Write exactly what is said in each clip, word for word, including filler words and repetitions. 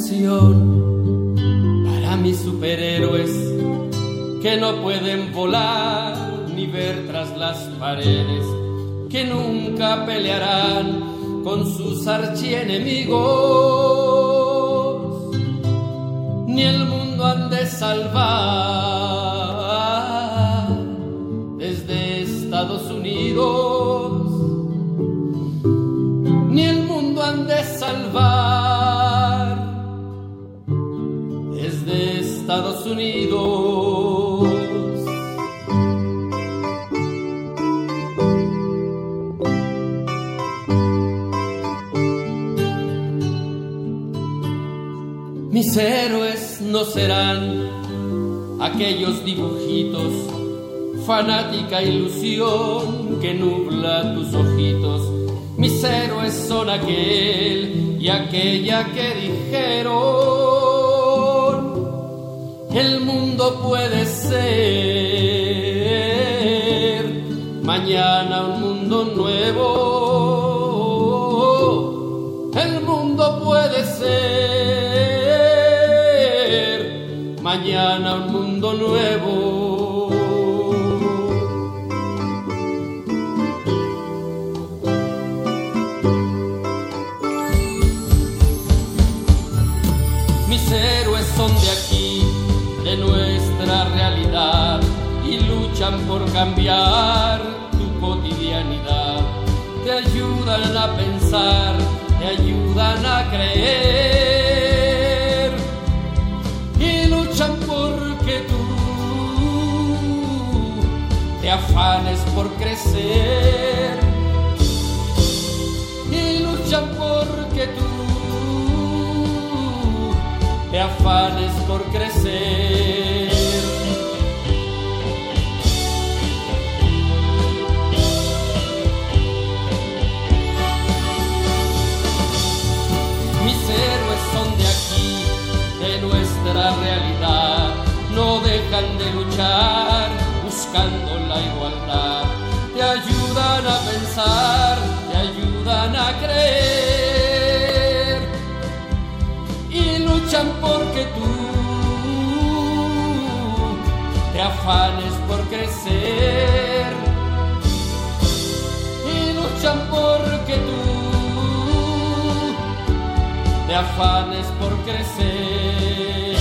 ilusión para mis superhéroes que no pueden volar ni ver tras las paredes, que nunca pelearán con sus archienemigos, ni el mundo han de salvar desde Estados Unidos, ni el mundo han de salvar desde Estados Unidos. Mis héroes no serán aquellos dibujitos, fanática ilusión que nubla tus ojitos. Mis héroes son aquel y aquella que dijeron: el mundo puede ser mañana un mundo nuevo. El mundo puede ser mañana un mundo nuevo. Mis héroes son de aquí, de nuestra realidad, y luchan por cambiar tu cotidianidad. Te ayudan a pensar, te ayudan a creer, y luchan porque tú te afanes por crecer, y luchan porque tú te afanes por crecer. Mis héroes son de aquí, de nuestra realidad, no dejan de luchar buscando la igualdad. Te ayudan a pensar, te ayudan a creer, y luchan porque tú te afanes por crecer, y luchan porque tú te afanes por crecer.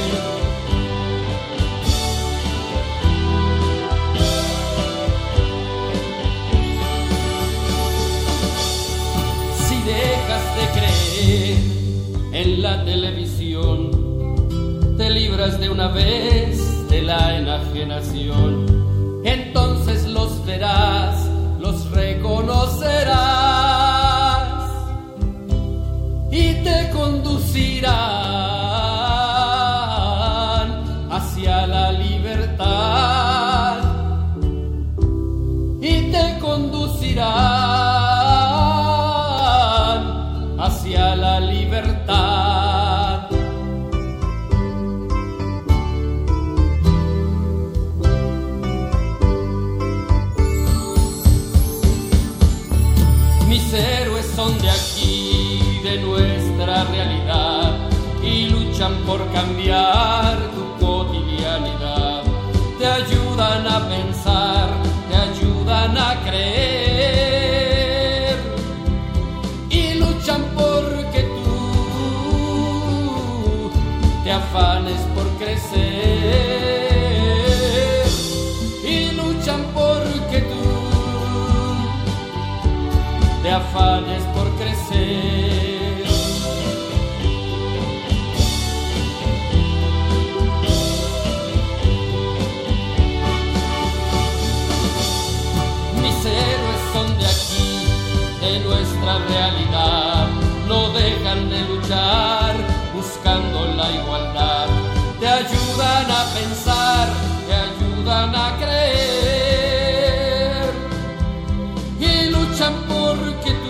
Si dejas de creer en la televisión, te libras de una vez de la enajenación. Entonces los verás, los reconocerás, y te conducirán hacia la libertad, y te conducirán hacia la libertad. Mis héroes son de aquí, de nuestra realidad, y luchan por cambiar tu cotidianidad. Te ayudan a pensar, te ayudan a creer, y luchan porque tú te afanes por crecer, y luchan porque tú te afanes por crecer. Mis héroes son de aquí, de nuestra realidad, no dejan de luchar buscando la igualdad. Te ayudan a pensar, te ayudan a creer, y luchan porque tú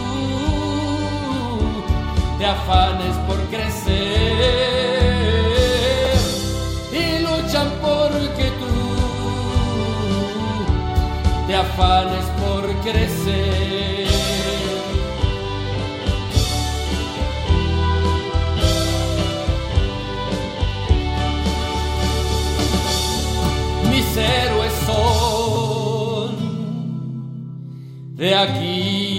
te afanes por crecer, y luchan porque tú te afanes por crecer. de aquí.